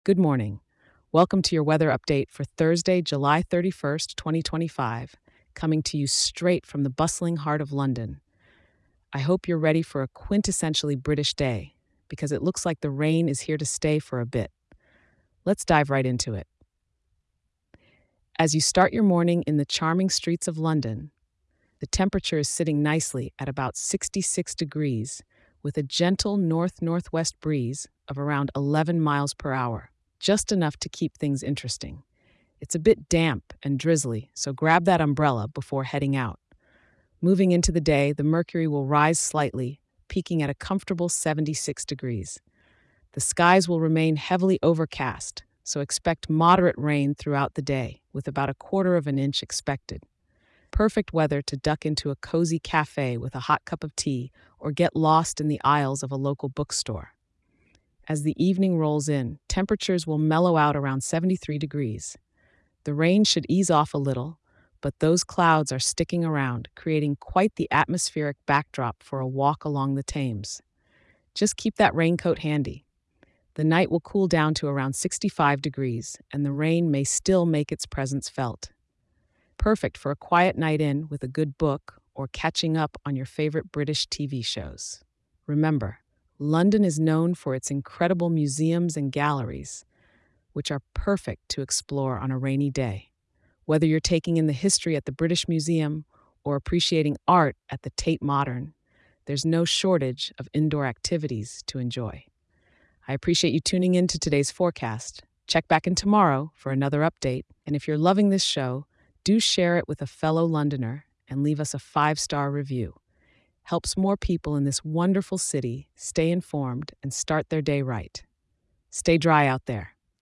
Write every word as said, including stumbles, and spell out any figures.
Good morning. Welcome to your weather update for Thursday, July thirty-first, twenty twenty-five, coming to you straight from the bustling heart of London. I hope you're ready for a quintessentially British day, because it looks like the rain is here to stay for a bit. Let's dive right into it. As you start your morning in the charming streets of London, the temperature is sitting nicely at about sixty-six degrees, with a gentle north-northwest breeze of around eleven miles per hour, just enough to keep things interesting. It's a bit damp and drizzly, so grab that umbrella before heading out. Moving into the day, the mercury will rise slightly, peaking at a comfortable seventy-six degrees. The skies will remain heavily overcast, so expect moderate rain throughout the day, with about a quarter of an inch expected. Perfect weather to duck into a cozy cafe with a hot cup of tea or get lost in the aisles of a local bookstore. As the evening rolls in, temperatures will mellow out around seventy-three degrees. The rain should ease off a little, but those clouds are sticking around, creating quite the atmospheric backdrop for a walk along the Thames. Just keep that raincoat handy. The night will cool down to around sixty-five degrees, and the rain may still make its presence felt. Perfect for a quiet night in with a good book or catching up on your favorite British T V shows. Remember, London is known for its incredible museums and galleries, which are perfect to explore on a rainy day. Whether you're taking in the history at the British Museum or appreciating art at the Tate Modern, there's no shortage of indoor activities to enjoy. I appreciate you tuning in to today's forecast. Check back in tomorrow for another update. And if you're loving this show, do share it with a fellow Londoner and leave us a five-star review. Helps more people in this wonderful city stay informed and start their day right. Stay dry out there.